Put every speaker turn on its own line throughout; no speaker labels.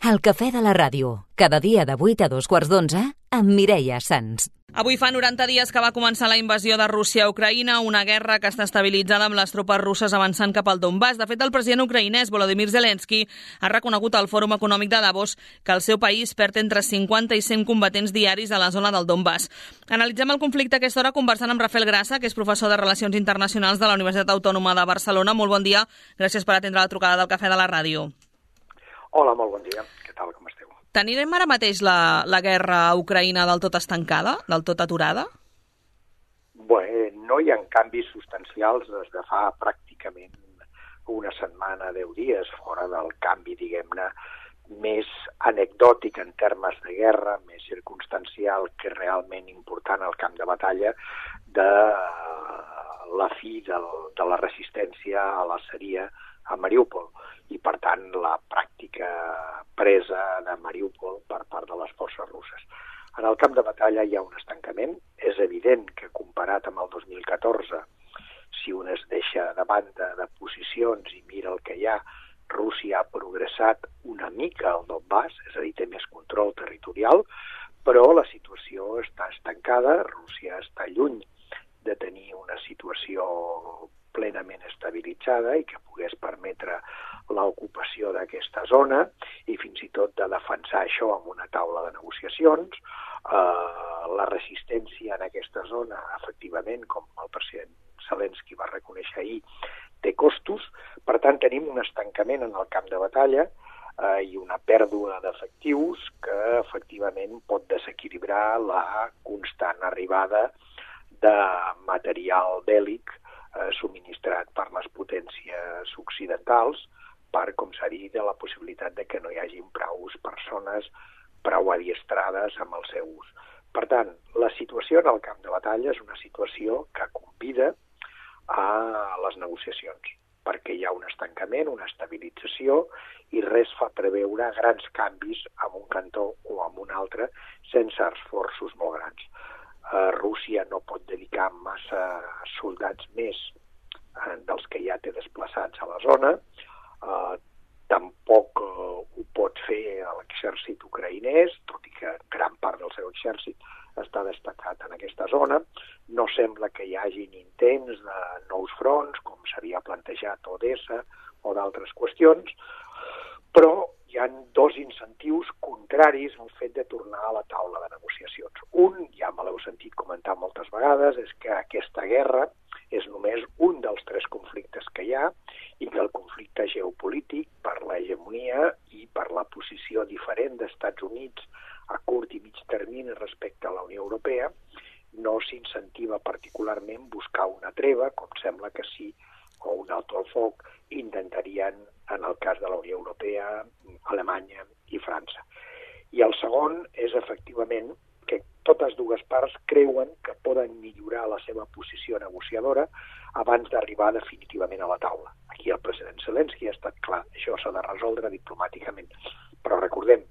El cafè de la ràdio, cada dia de 8 a 2:15, amb Mireia Sans.
Avui fa 90 dies que va començar la invasió de Rússia a Ucraïna, una guerra que està estabilitzada amb les tropes russes avançant cap al Donbass. De fet, el president ucraïnès Volodymyr Zelensky ha reconegut al Fòrum Econòmic de Davos que el seu país perd entre 50 i 100 combatents diaris a la zona del Donbass. Analitzem el conflicte a aquesta hora conversant amb Rafael Grassa, que és professor de Relacions Internacionals de la Universitat Autònoma de Barcelona. Molt bon dia, gràcies per atendre la trucada del Cafè de la Ràdio.
Hola, molt bon dia. Què tal, com esteu?
Tenim ara mateix la guerra a Ucraïna del tot estancada, del tot aturada?
Bé, no hi ha canvis substancials des de fa pràcticament una setmana, 10 dies, fora del canvi, diguem-ne, més anecdòtic en termes de guerra, més circumstancial que realment important al camp de batalla, de la fi de la resistència a la seria a Mariúpol i, per tant, la pràctica presa de Mariúpol per part de les forces russes. En el camp de batalla hi ha un estancament. És evident que, comparat amb el 2014, si un es deixa de banda de posicions i mira el que hi ha, Rússia ha progressat una mica al Donbass, és a dir, té més control territorial, però la situació està estancada. Rússia està lluny de tenir una situació plenament estabilitzada i que pogués permetre l'ocupació d'aquesta zona i fins i tot de defensar això amb una taula de negociacions. La resistència en aquesta zona, efectivament, com el president Zelensky va reconèixer ahir, té costos. Per tant, tenim un estancament en el camp de batalla i una pèrdua d'efectius que, efectivament, pot desequilibrar la constant arribada de material bèl·lic subministrat per les potències occidentals per, com s'ha dit, de la possibilitat de que no hi hagi prou persones prou adiestrades amb el seu ús. Per tant, la situació en el camp de batalla és una situació que convida a les negociacions, perquè hi ha un estancament, una estabilització, i res fa preveure grans canvis en un cantó o en un altre sense esforços molt grans. Rússia no pot dedicar massa soldats més dels que ja té desplaçats a la zona, tampoc ho pot fer l'exèrcit ucraïnès, tot i que gran part del seu exèrcit està destacat en aquesta zona. No sembla que hi hagin intents de nous fronts, com s'havia plantejat a Odessa o d'altres qüestions, però hi ha dos incentius contraris al fet de tornar a la taula de negociacions. Un, ja me l'heu sentit comentar moltes vegades, és que aquesta guerra és només un dels 3 conflictes que hi ha i que el conflicte geopolític, per l'hegemonia i per la posició diferent d'Estats Units a curt i mig termini respecte a la Unió Europea, no s'incentiva particularment buscar una treva, com sembla que sí, o un alto al foc, intentarien en el cas de la Unió Europea, Alemanya i França. I el segon és, efectivament, que totes dues parts creuen que poden millorar la seva posició negociadora abans d'arribar definitivament a la taula. Aquí el president Zelensky ha estat clar, això s'ha de resoldre diplomàticament. Però recordem,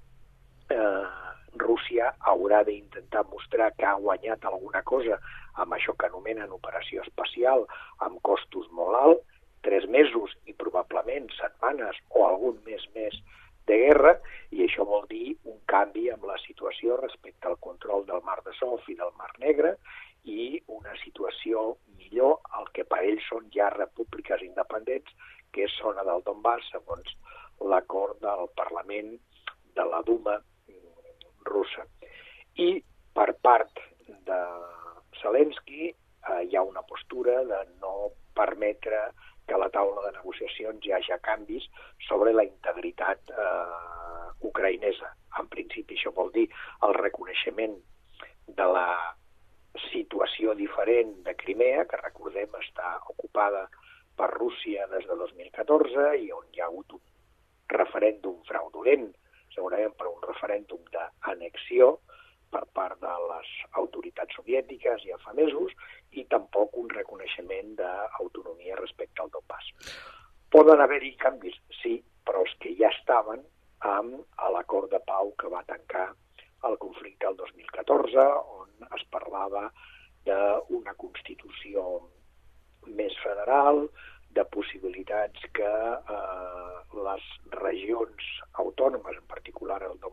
Rússia haurà d'intentar mostrar que ha guanyat alguna cosa amb això que anomenen operació espacial, amb costos molt alts, 3 mesos i probablement setmanes o algun mes més de guerra, i això vol dir un canvi amb la situació respecte al control del Mar d'Azov i del Mar Negre i una situació millor al que per ells són ja repúbliques independents, que és zona del Donbass, segons l'acord del Parlament de la Duma russa. I per part de Zelensky hi ha una postura de no permetre que a la taula de negociacions hi hagi canvis sobre la integritat ucraïnesa. En principi això vol dir el reconeixement de la situació diferent de Crimea, que recordem està ocupada per Rússia des de 2014 i on hi ha hagut un referèndum fraudulent, segurament per un referèndum d'annexió per part de les autoritats soviètiques ja fa mesos, i tampoc un reconeixement d'autonomia respecte al Donbass. Poden haver-hi canvis, sí, però els que ja estaven amb l'acord de pau que va tancar el conflicte el 2014, on es parlava d'una constitució més federal, de possibilitats que les regions autònomes, en particular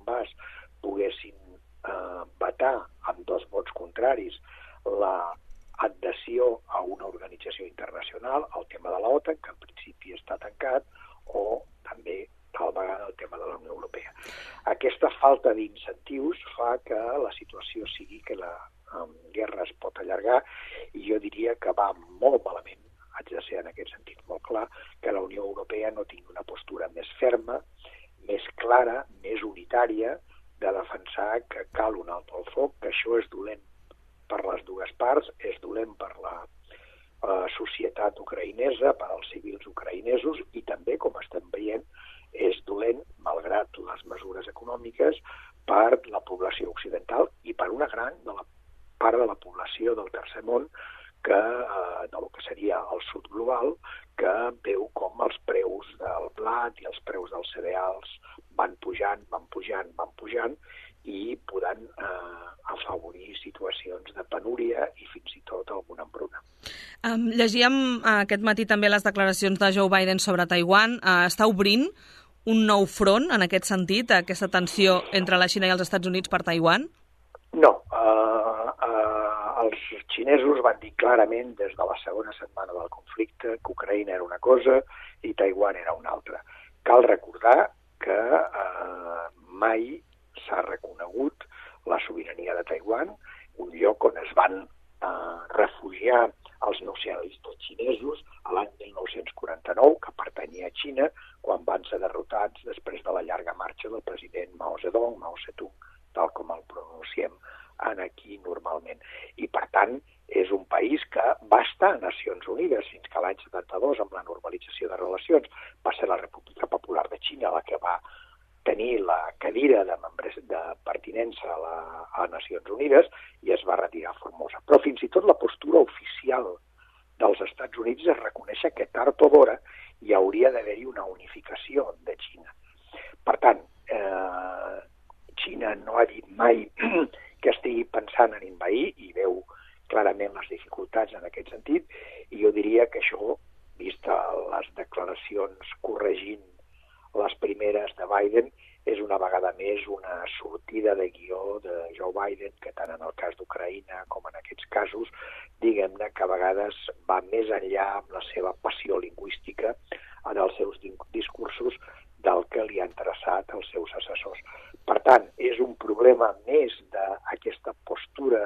Donbass poguessin vetar amb 2 vots contraris l'adhesió a una organització internacional, el tema de l'OTAN, que en principi està tancat, o també tal vegada el tema de la Unió Europea. Aquesta falta d'incentius fa que la situació sigui que la guerra es pot allargar, i jo diria que va molt malament, haig de ser en aquest sentit molt clar, que la Unió Europea no tingui una postura més ferma, més clara, més unitària, de defensar que cal un alto al foc, que això és dolent per les dues parts, és dolent per la societat ucraïnesa, per als civils ucraïnesos, i també, com estem veient, és dolent, malgrat les mesures econòmiques, per la població occidental i per una gran part de la població del tercer món, del que seria el sud global, que veu com els preus del blat i els preus dels cereals van pujant, i poden afavorir situacions de penúria i fins i tot alguna embruna.
Llegíem aquest matí també les declaracions de Joe Biden sobre Taiwan. Està obrint un nou front en aquest sentit, aquesta tensió entre la Xina i els Estats Units per Taiwan?
No. Els xinesos van dir clarament des de la segona setmana del conflicte que Ucraïna era una cosa i Taiwan era una altra. Cal recordar que mai s'ha reconegut la sobirania de Taiwan, un lloc on es van refugiar els nacionalistes xinesos a l'any 1949, que pertanyia a Xina, quan van ser derrotats després de la llarga marxa del president Mao Zedong, Mao Zedong, tal com el pronunciem aquí normalment. I, per tant, és un país que va estar a Nacions Unides fins que l'any 72, amb la normalització de relacions, va ser la República Popular de Xina la que va tenir la cadira de pertinença a Nacions Unides i es va retirar a Formosa. Però fins i tot la postura oficial dels Estats Units es reconèixer que tard o d'hora hi hauria d'haver-hi una unificació de Xina. Per tant, Xina no ha dit mai que estigui pensant en envair i veu clarament les dificultats en aquest sentit, i jo diria que això, vista les declaracions corregint les primeres de Biden, és una vegada més una sortida de guió de Joe Biden, que tant en el cas d'Ucraïna com en aquests casos, diguem-ne que a vegades va més enllà amb la seva passió lingüística en els seus discursos del que li ha interessat als seus assessors. Per tant, és un problema més d'aquesta postura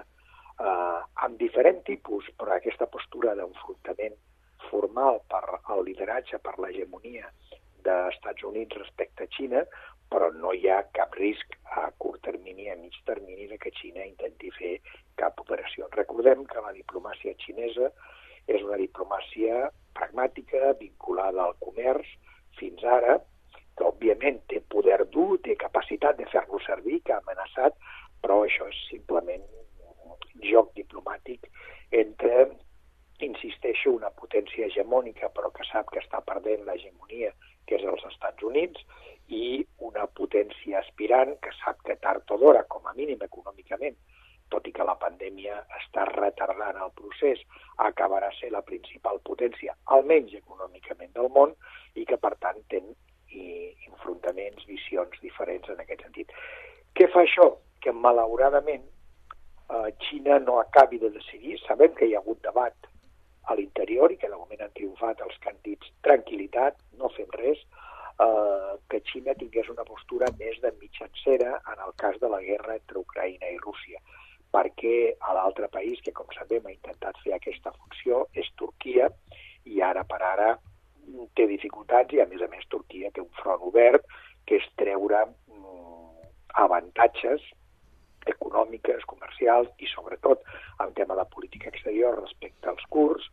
amb diferent tipus, però aquesta postura d'enfrontament formal per al lideratge, per l'hegemonia dels Estats Units respecte a Xina, però no hi ha cap risc a curt termini, a mig termini, de que Xina intenti fer cap operació. Recordem que la diplomàcia xinesa és una diplomàcia pragmàtica, vinculada al comerç, fins ara, que òbviament té poder dur, té capacitat de fer-lo servir, que ha amenaçat, però això és simplement un joc diplomàtic entre, insisteixo, una potència hegemònica, però que sap que està perdent l'hegemonia, que és els Estats Units, i una potència aspirant que sap que tard o d'hora, com a mínim econòmicament, tot i que la pandèmia està retardant el procés, acabarà sent la principal potència, almenys econòmicament, del món, i que per tant té enfrontaments, visions diferents en aquest sentit. Què fa això? Que malauradament Xina no acabi de decidir. Sabem que hi ha hagut debat a l'interior i que de moment han triomfat els que han dit tranquil·litat, no fem res, que Xina tingués una postura més de mitjancera en el cas de la guerra entre Ucraïna i Rússia, perquè l'altre país que, com sabem, ha intentat fer aquesta funció és Turquia, i ara per ara té dificultats, i a més Turquia té un front obert, que és treure avantatges econòmiques, comercials i sobretot en tema de política exterior respecte als kurds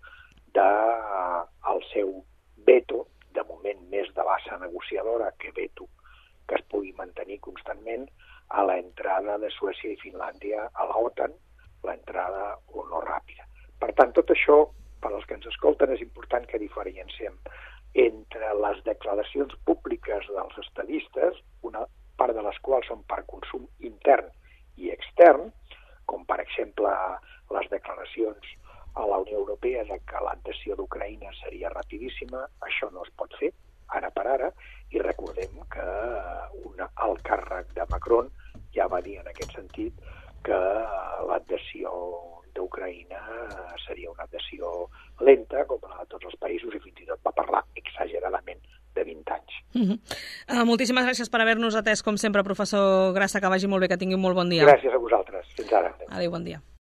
del seu veto, de moment més de base negociadora que veto que es pugui mantenir constantment a l'entrada de Suècia i Finlàndia a la OTAN, l'entrada o no ràpida. Per tant, tot això, per als que ens escolten, és important que diferenciem entre les declaracions públiques dels estadistes, una part de les quals són per consum intern i extern, com per exemple les declaracions a la Unió Europea de que l'adhesió d'Ucraïna seria rapidíssima. Això no es pot fer ara per ara, i recordem que el càrrec de Macron ja va dir en aquest sentit que l'adhesió d'Ucraïna seria una adhesió lenta, com la de tots els països, i fins i tot va parlar exageradament de 20 anys.
Moltíssimes gràcies per haver-nos atès, com sempre, professor Grassa, que vagi molt bé, que tingui un molt bon dia.
Gràcies a vosaltres. Fins ara.
Adéu, bon dia.